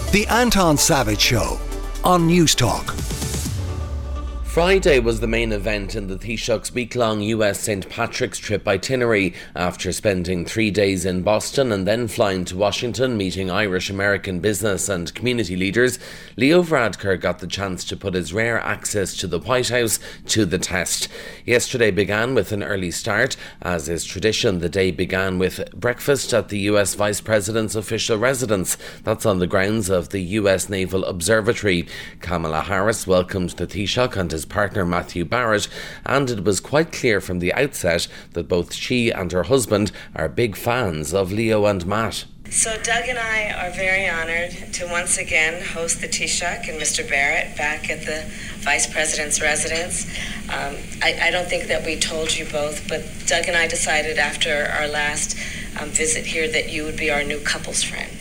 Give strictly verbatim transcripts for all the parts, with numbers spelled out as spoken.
The Anton Savage Show on News Talk. Friday was the main event in the Taoiseach's week-long U S Saint Patrick's trip itinerary. After spending three days in Boston and then flying to Washington, meeting Irish-American business and community leaders, Leo Varadkar got the chance to put his rare access to the White House to the test. Yesterday began with an early start. As is tradition, the day began with breakfast at the U S Vice President's official residence. That's on the grounds of the U S Naval Observatory. Kamala Harris welcomed the Taoiseach and his partner Matthew Barrett, and it was quite clear from the outset that both she and her husband are big fans of Leo and Matt. So Doug and I are very honoured to once again host the Taoiseach and Mister Barrett back at the Vice President's residence. Um, I, I don't think that we told you both, but Doug and I decided after our last um, visit here that you would be our new couples friend.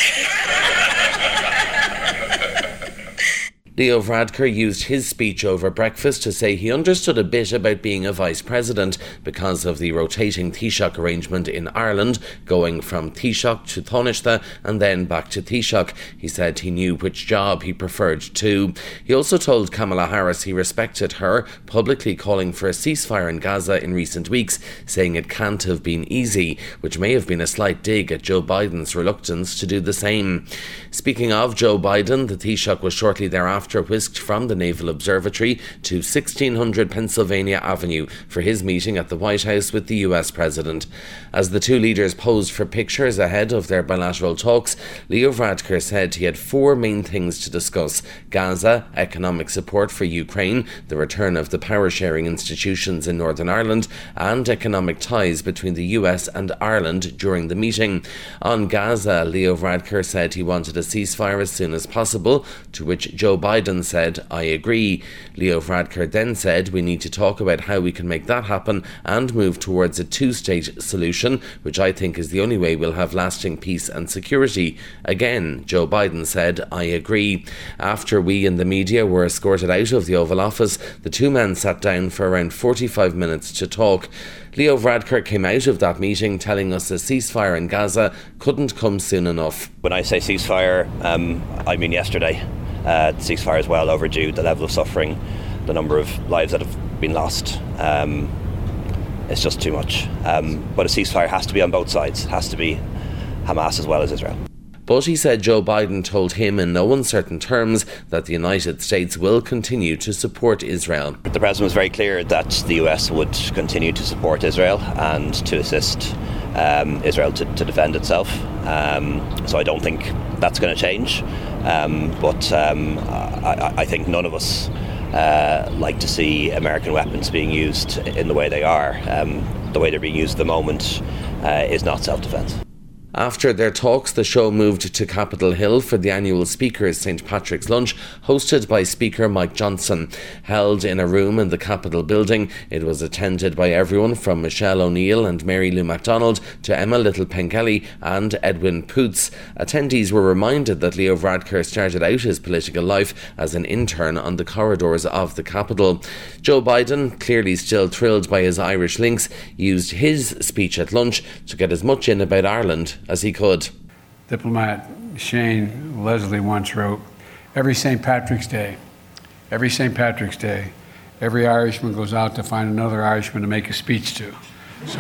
Leo Varadkar used his speech over breakfast to say he understood a bit about being a vice president because of the rotating Taoiseach arrangement in Ireland, going from Taoiseach to Taoiseach and then back to Taoiseach. He said he knew which job he preferred too. He also told Kamala Harris he respected her publicly calling for a ceasefire in Gaza in recent weeks, saying it can't have been easy, which may have been a slight dig at Joe Biden's reluctance to do the same. Speaking of Joe Biden, the Taoiseach was shortly thereafter whisked from the Naval Observatory to sixteen hundred Pennsylvania Avenue for his meeting at the White House with the U S President. As the two leaders posed for pictures ahead of their bilateral talks, Leo Varadkar said he had four main things to discuss: Gaza, economic support for Ukraine, the return of the power-sharing institutions in Northern Ireland, and economic ties between the U S and Ireland during the meeting. On Gaza, Leo Varadkar said he wanted a ceasefire as soon as possible, to which Joe Biden said, "I agree." Leo Varadkar then said, "We need to talk about how we can make that happen and move towards a two-state solution, which I think is the only way we'll have lasting peace and security." Again, Joe Biden said, "I agree." After we in the media were escorted out of the Oval Office, the two men sat down for around forty-five minutes to talk. Leo Varadkar came out of that meeting telling us a ceasefire in Gaza couldn't come soon enough. When I say ceasefire, um, I mean yesterday. Uh, the ceasefire is well overdue. The level of suffering, the number of lives that have been lost, um, it's just too much. Um, but a ceasefire has to be on both sides. It has to be Hamas as well as Israel. But he said Joe Biden told him in no uncertain terms that the United States will continue to support Israel. The President was very clear that the U S would continue to support Israel and to assist um, Israel to, to defend itself. Um, so I don't think that's going to change. Um, but um, I, I think none of us uh, like to see American weapons being used in the way they are. Um, the way they're being used at the moment uh, is not self-defense. After their talks, the show moved to Capitol Hill for the annual Speaker's Saint Patrick's Lunch, hosted by Speaker Mike Johnson. Held in a room in the Capitol building, it was attended by everyone from Michelle O'Neill and Mary Lou MacDonald to Emma Little-Pengelly and Edwin Poots. Attendees were reminded that Leo Varadkar started out his political life as an intern on the corridors of the Capitol. Joe Biden, clearly still thrilled by his Irish links, used his speech at lunch to get as much in about Ireland as he could. Diplomat Shane Leslie once wrote, "Every Saint Patrick's Day, every Saint Patrick's Day, every Irishman goes out to find another Irishman to make a speech to." So,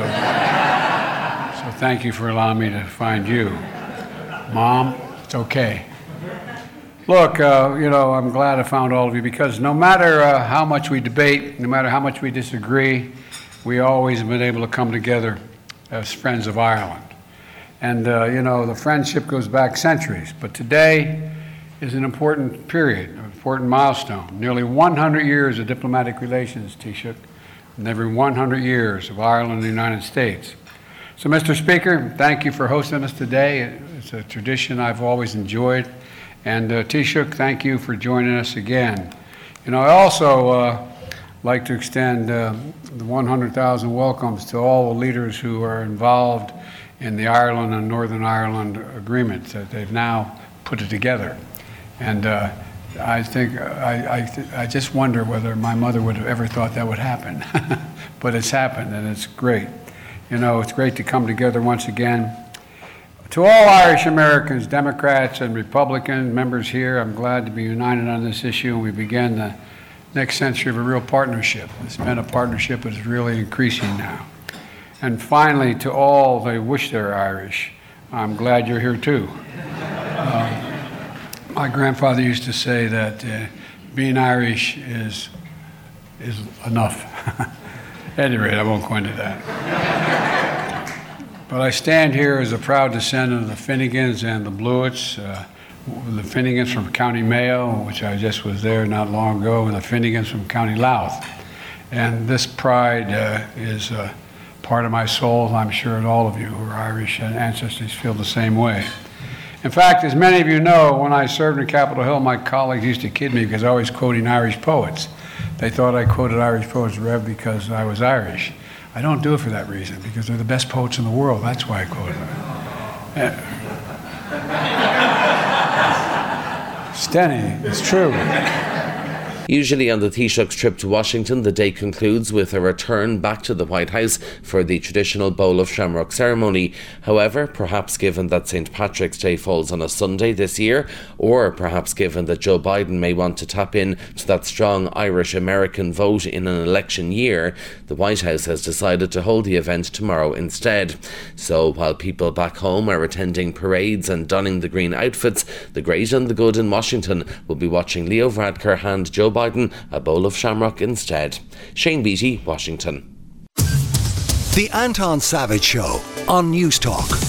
so thank you for allowing me to find you. Mom, it's okay. Look, uh, you know, I'm glad I found all of you because no matter uh, how much we debate, no matter how much we disagree, we always have been able to come together as friends of Ireland. And, uh, you know, the friendship goes back centuries. But today is an important period, an important milestone. Nearly one hundred years of diplomatic relations, Taoiseach, and every one hundred years of Ireland and the United States. So, Mister Speaker, thank you for hosting us today. It's a tradition I've always enjoyed. And, uh, Taoiseach, thank you for joining us again. You know, I also uh, like to extend uh, the one hundred thousand welcomes to all the leaders who are involved in the Ireland and Northern Ireland agreement that they've now put it together. And uh, I think, I, I, th- I just wonder whether my mother would have ever thought that would happen. But it's happened, and it's great. You know, it's great to come together once again. To all Irish Americans, Democrats and Republican members here, I'm glad to be united on this issue, and we begin the next century of a real partnership. It's been a partnership that's really increasing now. And finally, to all that wish they're Irish, I'm glad you're here too. Uh, my grandfather used to say that uh, being Irish is is enough. At any rate, I won't go into that. But I stand here as a proud descendant of the Finnegans and the Blewitts. Uh, the Finnegans from County Mayo, which I just was there not long ago, and the Finnegans from County Louth. And this pride uh, is uh, part of my soul. I'm sure that all of you who are Irish ancestors feel the same way. In fact, as many of you know, when I served in Capitol Hill, my colleagues used to kid me because I was quoting Irish poets. They thought I quoted Irish poets, Rev, because I was Irish. I don't do it for that reason, because they're the best poets in the world. That's why I quoted them. Uh, Steny, it's true. Usually on the Taoiseach's trip to Washington, the day concludes with a return back to the White House for the traditional Bowl of Shamrock ceremony. However, perhaps given that Saint Patrick's Day falls on a Sunday this year, or perhaps given that Joe Biden may want to tap in to that strong Irish-American vote in an election year, the White House has decided to hold the event tomorrow instead. So while people back home are attending parades and donning the green outfits, the great and the good in Washington will be watching Leo Varadkar hand Joe Biden a bowl of shamrock instead. Shane Beattie, Washington. The Anton Savage Show on News Talk.